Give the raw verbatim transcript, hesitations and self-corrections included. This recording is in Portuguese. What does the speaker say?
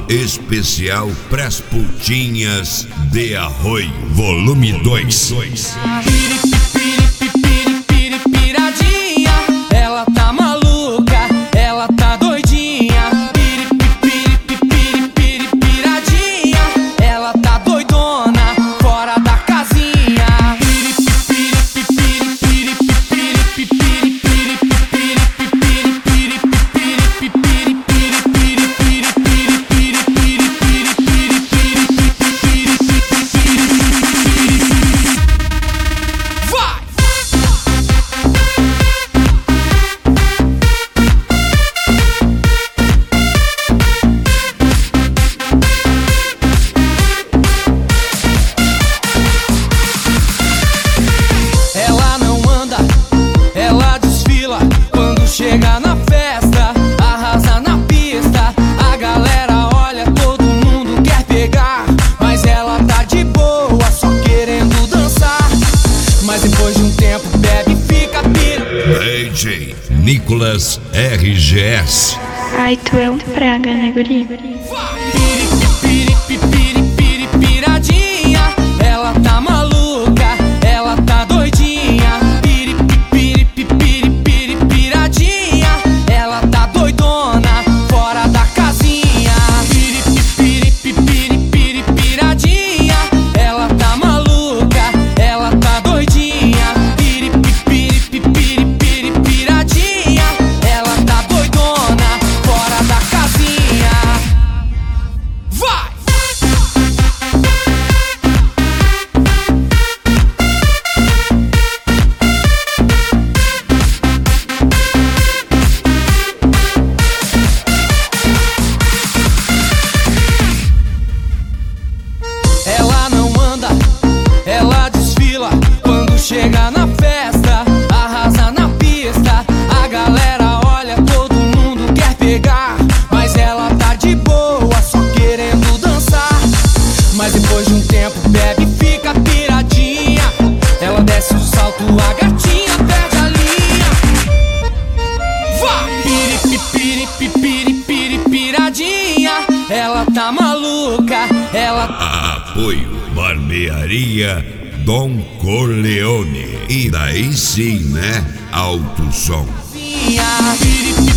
especial pras putinhas de Arroio, volume dois. Piradinha, ela tá maluca, ela tá doidinha. Piradinha, ela tá doidona, fora da casinha. Chega na festa, arrasa na pista. A galera olha, todo mundo quer pegar, mas ela tá de boa, só querendo dançar. Mas depois de um tempo bebe e fica pira. D J Nicolas R G S. Ai, tu é um praga, né, guri? Piradinha, ela tá maluca, ela tá doidinha. Ela tá doidona, fora da casinha. Piradinha, ela tá maluca, ela tá doidinha. Piradinha, ela tá doidona, fora da casinha. Vai! Ela não anda, ela desfila. Quando chega na festa, arrasa na pista. A galera olha, todo mundo quer pegar, mas ela tá de boa, só querendo dançar. Mas depois de um tempo bebe e fica piradinha. Ela desce o salto, a gatinha perde a linha. Vai! Piradinha, ela tá maluca, ela... Apoio Barbearia Dom Corleone. E daí sim, né? Alto som. Sim,